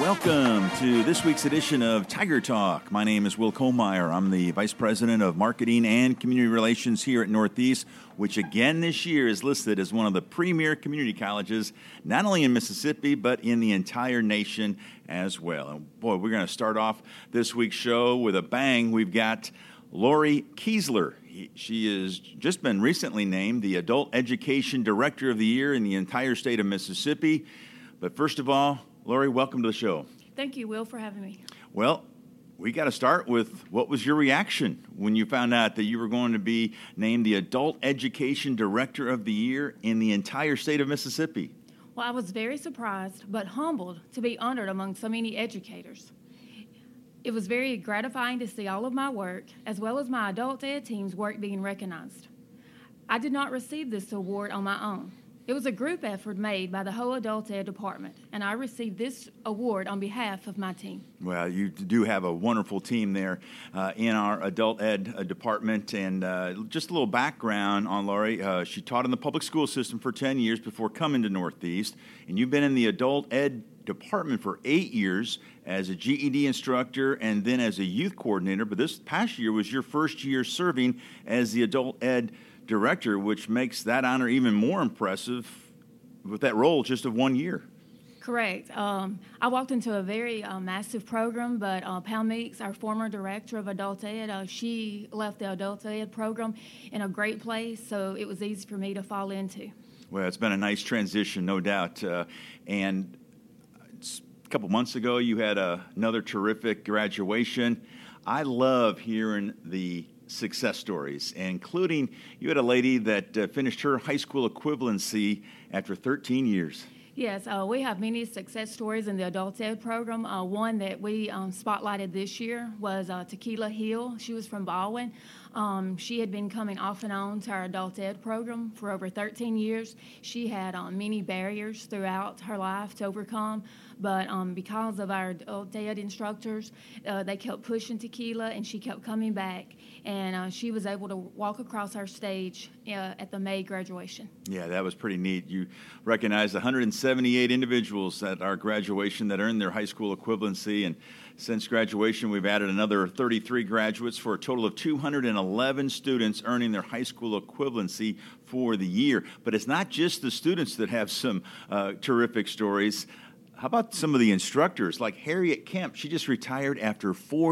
Welcome to this week's edition of Tiger Talk. My name is Will Kohlmeyer. I'm the Vice President of Marketing and Community Relations here at Northeast, which again this year is listed as one of the premier community colleges, not only in Mississippi, but in the entire nation as well. And boy, we're going to start off this week's show with a bang. We've got Lori Kiesler. She has just been recently named the Adult Education Director of the Year in the entire state of Mississippi. But first of all, Lori, welcome to the show. Thank you, Will, for having me. Well, we got to start with what was your reaction when you found out that you were going to be named the Adult Education Director of the Year in the entire state of Mississippi? Well, I was very surprised but humbled to be honored among so many educators. It was very gratifying to see all of my work, as well as my adult ed team's work, being recognized. I did not receive this award on my own. It was a group effort made by the whole adult ed department, and I received this award on behalf of my team. Well, you do have a wonderful team there in our adult ed department. And just a little background on Lori. She taught in the public school system for 10 years before coming to Northeast, and you've been in the adult ed department for 8 years as a GED instructor and then as a youth coordinator. But this past year was your first year serving as the adult ed director, which makes that honor even more impressive with that role just of 1 year. Correct. I walked into a very massive program, but Pal Meeks, our former director of adult ed, she left the adult ed program in a great place, so it was easy for me to fall into. Well, it's been a nice transition, no doubt. And a couple months ago, you had another terrific graduation. I love hearing the success stories, including you had a lady that finished her high school equivalency after 13 years. Yes, we have many success stories in the adult ed program. One that we spotlighted this year was Tequila Hill. She was from Baldwin. She had been coming off and on to our adult ed program for over 13 years. She had many barriers throughout her life to overcome, but because of our adult ed instructors, they kept pushing Tequila, and she kept coming back, and she was able to walk across our stage at the May graduation. Yeah, that was pretty neat. You recognized 178 individuals at our graduation that earned their high school equivalency, and since graduation, we've added another 33 graduates for a total of 211 students earning their high school equivalency for the year. But it's not just the students that have some terrific stories. How about some of the instructors, like Harriet Kemp? She just retired after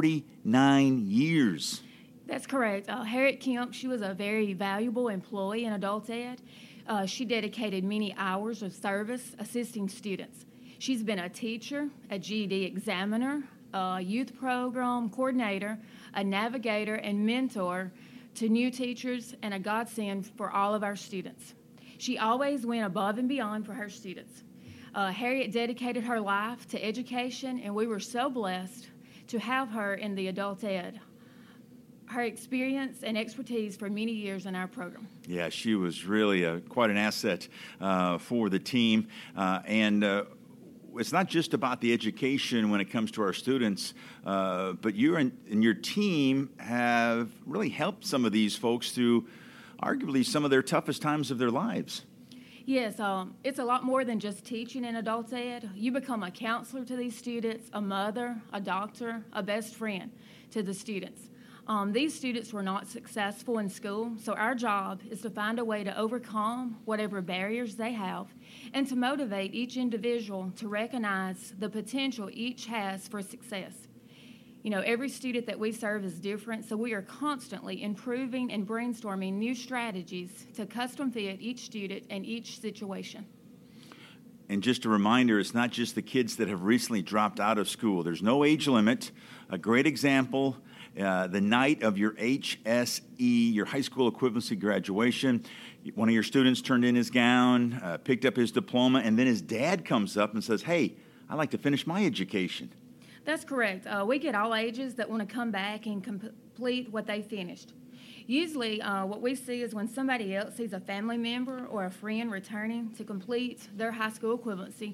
49 years. That's correct. Harriet Kemp, she was a very valuable employee in adult ed. She dedicated many hours of service assisting students. She's been a teacher, a GED examiner, a youth program coordinator, a navigator and mentor to new teachers, and a godsend for all of our students. She always went above and beyond for her students. Harriet dedicated her life to education, and we were so blessed to have her in the adult ed. Her experience and expertise for many years in our program. Yeah, she was really quite an asset for the team, and it's not just about the education when it comes to our students, but you and your team have really helped some of these folks through arguably some of their toughest times of their lives. Yes, it's a lot more than just teaching in adult ed. You become a counselor to these students, a mother, a doctor, a best friend to the students. These students were not successful in school, so our job is to find a way to overcome whatever barriers they have and to motivate each individual to recognize the potential each has for success. You know, every student that we serve is different, so we are constantly improving and brainstorming new strategies to custom fit each student and each situation. And just a reminder, it's not just the kids that have recently dropped out of school. There's no age limit. A great example, the night of your HSE, your high school equivalency graduation, one of your students turned in his gown, picked up his diploma, and then his dad comes up and says, "Hey, I'd like to finish my education." That's correct. We get all ages that want to come back and complete what they finished. Usually, what we see is when somebody else sees a family member or a friend returning to complete their high school equivalency,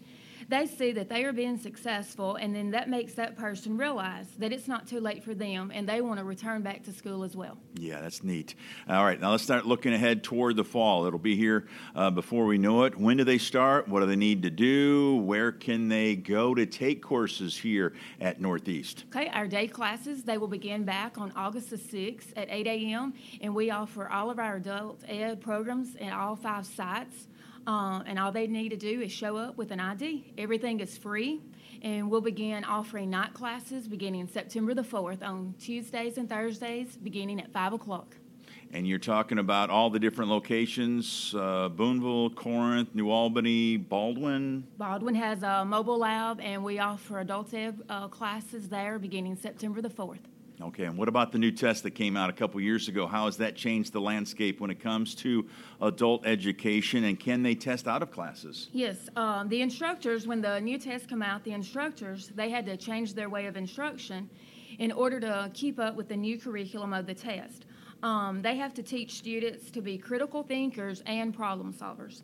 they see that they are being successful, and then that makes that person realize that it's not too late for them, and they want to return back to school as well. Yeah, that's neat. All right, now let's start looking ahead toward the fall. It'll be here before we know it. When do they start? What do they need to do? Where can they go to take courses here at Northeast? Okay, our day classes, they will begin back on August the 6th at 8 a.m., and we offer all of our adult ed programs at all 5 sites. And all they need to do is show up with an ID. Everything is free, and we'll begin offering night classes beginning September the 4th on Tuesdays and Thursdays beginning at 5 o'clock. And you're talking about all the different locations, Boonville, Corinth, New Albany, Baldwin? Baldwin has a mobile lab, and we offer adult ed classes there beginning September the 4th. Okay, and what about the new test that came out a couple years ago? How has that changed the landscape when it comes to adult education, and can they test out of classes? Yes, the instructors, when the new test came out, the instructors, they had to change their way of instruction in order to keep up with the new curriculum of the test. They have to teach students to be critical thinkers and problem solvers.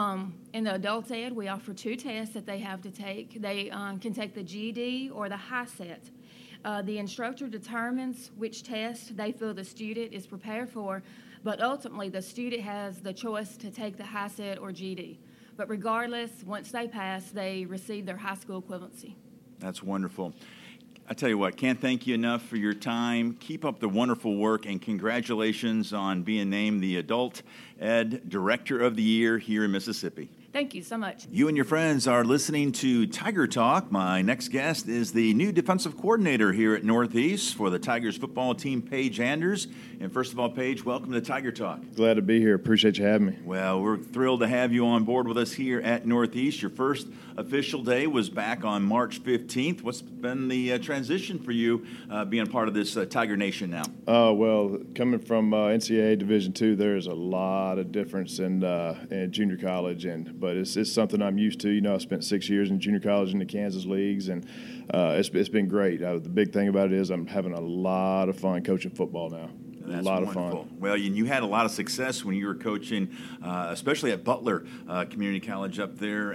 In the adult ed, we offer 2 tests that they have to take. They can take the GED or the HiSET. The instructor determines which test they feel the student is prepared for, but ultimately the student has the choice to take the HiSET or GED. But regardless, once they pass, they receive their high school equivalency. That's wonderful. I tell you what, can't thank you enough for your time. Keep up the wonderful work, and congratulations on being named the Adult Ed Director of the Year here in Mississippi. Thank you so much. You and your friends are listening to Tiger Talk. My next guest is the new defensive coordinator here at Northeast for the Tigers football team, Paige Anders. And first of all, Paige, welcome to Tiger Talk. Glad to be here. Appreciate you having me. Well, we're thrilled to have you on board with us here at Northeast. Your first official day was back on March 15th. What's been the transition for you being part of this Tiger Nation now? Well, coming from NCAA Division II, there's a lot of difference in junior college, but it's something I'm used to. You know, I spent 6 years in junior college in the Kansas leagues, and it's been great. The big thing about it is I'm having a lot of fun coaching football now. That's a lot wonderful. of fun. Well, you had a lot of success when you were coaching, especially at Butler Community College up there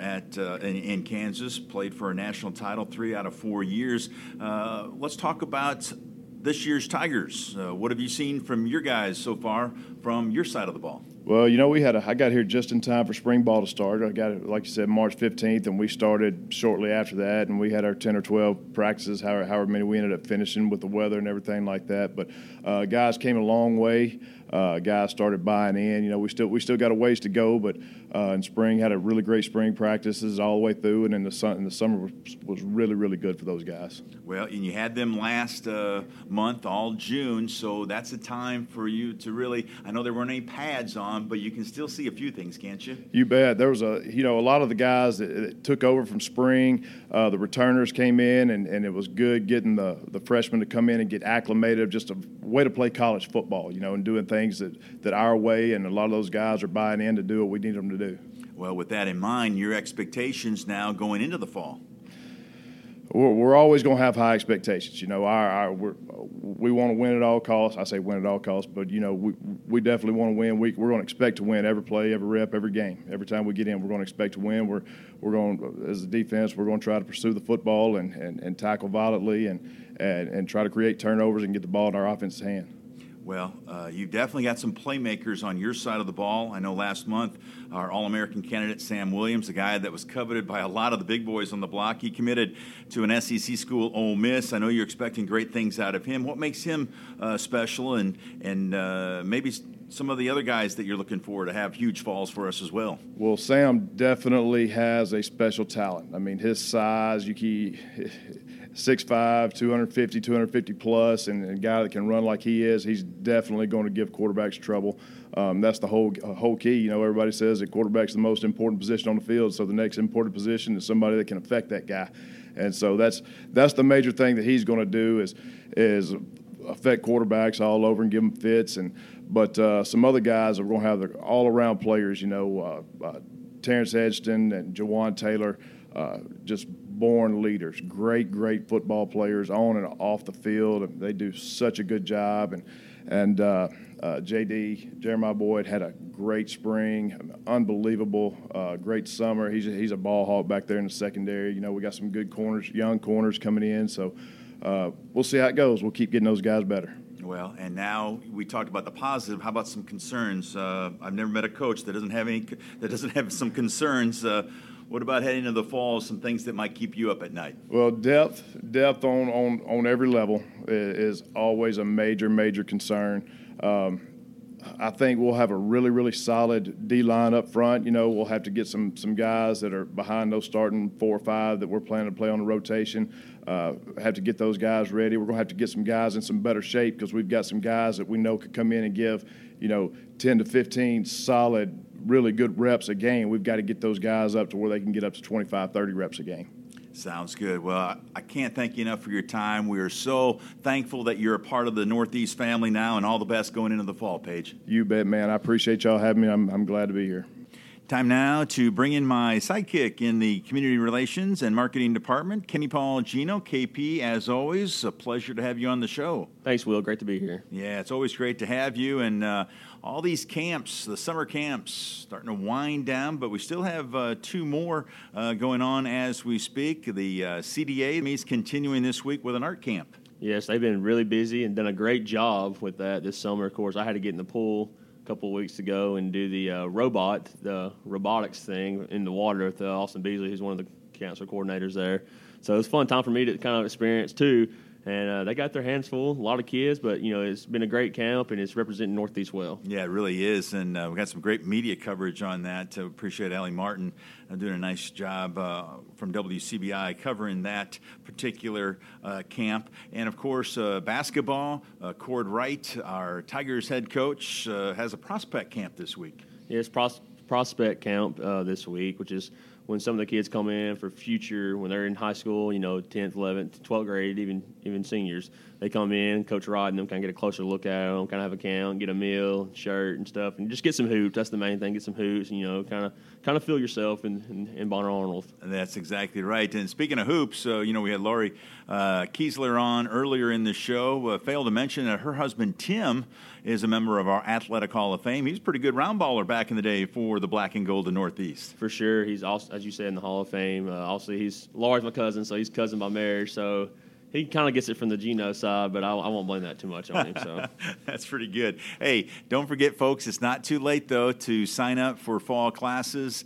in Kansas. Played for a national title 3 out of 4 years. Let's talk about this year's Tigers. What have you seen from your guys so far from your side of the ball? Well, you know, I got here just in time for spring ball to start. I got it, like you said, March 15th, and we started shortly after that, and we had our 10 or 12 practices, however many we ended up finishing with the weather and everything like that. But guys came a long way. Guys started buying in. You know, we still got a ways to go, but in spring had a really great spring practices all the way through, and in the summer was really, really good for those guys. Well, and you had them last month, all June, so that's a time for you to really, I know there weren't any pads on, but you can still see a few things, can't you? You bet. There was a lot of the guys that took over from spring, the returners came in, and it was good getting the freshmen to come in and get acclimated, just a way to play college football, you know, and doing things that our way, and a lot of those guys are buying in to do what we need them to do. Well, with that in mind, your expectations now going into the fall? We're always going to have high expectations. You know, we want to win at all costs. I say win at all costs, but, you know, we definitely want to win. We're going to expect to win every play, every rep, every game. Every time we get in, we're going to expect to win. We're going, as a defense, we're going to try to pursue the football and tackle violently and try to create turnovers and get the ball in our offense's hand. Well, you've definitely got some playmakers on your side of the ball. I know last month our All-American candidate, Sam Williams, a guy that was coveted by a lot of the big boys on the block, he committed to an SEC school, Ole Miss. I know you're expecting great things out of him. What makes him special, and maybe some of the other guys that you're looking for to have huge falls for us as well? Well, Sam definitely has a special talent. I mean, his size, 6'5", 250 plus, and a guy that can run like he is, he's definitely going to give quarterbacks trouble. That's the whole key. You know, everybody says that quarterback's the most important position on the field, so the next important position is somebody that can affect that guy. And so that's the major thing that he's going to do is affect quarterbacks all over and give them fits. But some other guys are going to have the all-around players, you know, Terrence Edgston and Jawan Taylor, just born leaders, great football players on and off the field. And they do such a good job. And JD, Jeremiah Boyd, had a great spring, unbelievable, great summer. He's a ball hawk back there in the secondary. We got some good corners, young corners coming in. So we'll see how it goes. We'll keep getting those guys better. Well, and now we talked about the positive. How about some concerns? I've never met a coach that doesn't have some concerns. What about heading into the fall? Some things that might keep you up at night. Well, depth on every level is always a major concern. I think we'll have a really solid D line up front. We'll have to get some guys that are behind those starting 4 or 5 that we're planning to play on the rotation. Have to get those guys ready. We're going to have to get some guys in some better shape because we've got some guys that we know could come in and give 10 to 15 solid, really good reps a game. We've got to get those guys up to where they can get up to 25, 30 reps a game. Sounds good. Well, I can't thank you enough for your time. We are so thankful that you're a part of the Northeast family now, and all the best going into the fall, Paige. You bet, man. I appreciate y'all having me. I'm glad to be here. Time now to bring in my sidekick in the Community Relations and Marketing Department, Kenny Paul Gino. KP, as always, a pleasure to have you on the show. Thanks, Will. Great to be here. Yeah, it's always great to have you. And all these camps, the summer camps, starting to wind down, but we still have 2 more going on as we speak. The CDA is continuing this week with an art camp. Yes, they've been really busy and done a great job with that this summer. Of course, I had to get in the pool a couple of weeks ago and do the robotics thing in the water with Austin Beasley, who's one of the counselor coordinators there. So it was a fun time for me to kind of experience too. And they got their hands full, a lot of kids, but, it's been a great camp, and it's representing Northeast well. Yeah, it really is, and we got some great media coverage on that. Appreciate Allie Martin doing a nice job from WCBI covering that particular camp. And, of course, basketball, Cord Wright, our Tigers head coach, has a prospect camp this week. Yes, prospect camp this week, which is when some of the kids come in for future, when they're in high school, 10th, 11th, 12th grade, even seniors, they come in, Coach Rod and them kind of get a closer look at them, kind of have a count, get a meal, shirt and stuff, and just get some hoops. That's the main thing, get some hoops, and, kind of feel yourself in Bonner Arnold. That's exactly right. And speaking of hoops, we had Lori Kiesler on earlier in the show. Failed to mention that her husband, Tim, is a member of our Athletic Hall of Fame. He's a pretty good round baller back in the day for the Black and Gold of Northeast. For sure. He's also, as you said, in the Hall of Fame. Also, Laura's my cousin, so he's cousin by marriage. So he kind of gets it from the Geno side, but I won't blame that too much on him. So that's pretty good. Hey, don't forget, folks, it's not too late, though, to sign up for fall classes,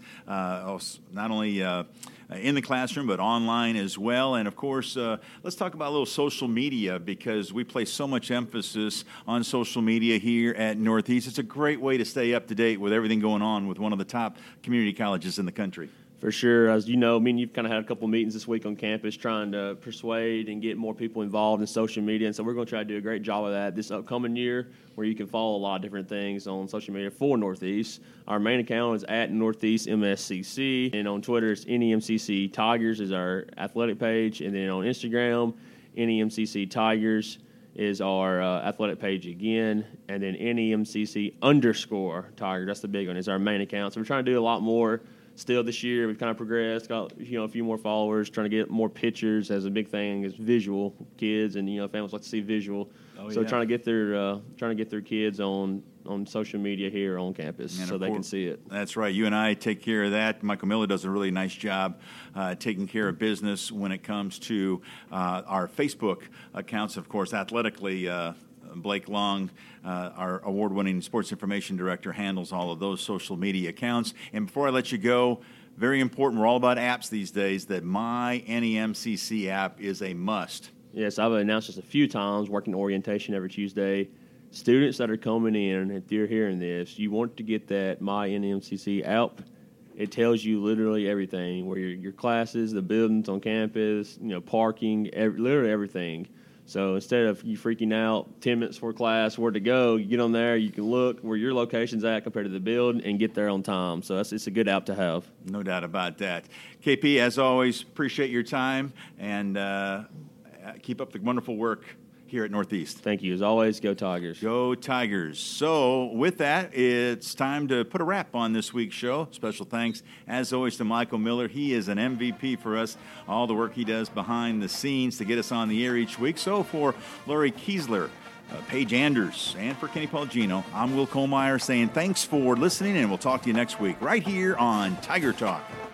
not only in the classroom, but online as well. And, of course, let's talk about a little social media, because we place so much emphasis on social media here at Northeast. It's a great way to stay up to date with everything going on with one of the top community colleges in the country. For sure. As you know, me and you've kind of had a couple meetings this week on campus trying to persuade and get more people involved in social media. And so we're going to try to do a great job of that this upcoming year, where you can follow a lot of different things on social media for Northeast. Our main account is at Northeast MSCC. And on Twitter, it's NEMCC Tigers is our athletic page. And then on Instagram, NEMCC Tigers is our athletic page again. And then NEMCC _Tigers, that's the big one, is our main account. So we're trying to do a lot more. Still this year, we've kind of progressed, got a few more followers, trying to get more pictures. As a big thing is visual. Kids and families like to see visual. So trying to get their kids on social media here on campus so they can see it. That's right. You and I take care of that. Michael Miller does a really nice job taking care of business when it comes to our Facebook accounts. Of course, athletically, Blake Long, our award-winning sports information director, handles all of those social media accounts. And before I let you go, very important, we're all about apps these days, that my NEMCC app is a must. Yes, I've announced this a few times, working orientation every Tuesday. Students that are coming in, if you're hearing this, you want to get that My NEMCC app. It tells you literally everything, where your classes, the buildings on campus, parking, literally everything. So instead of you freaking out 10 minutes before class, where to go, you get on there, you can look where your location's at compared to the building and get there on time. So it's a good app to have. No doubt about that. KP, as always, appreciate your time, and keep up the wonderful work here at Northeast. Thank you. As always, go Tigers. Go Tigers. So with that, it's time to put a wrap on this week's show. Special thanks, as always, to Michael Miller. He is an MVP for us, all the work he does behind the scenes to get us on the air each week. So for Lori Kiesler, Paige Anders, and for Kenny Palgino, I'm Will Kohlmeyer saying thanks for listening, and we'll talk to you next week right here on Tiger Talk.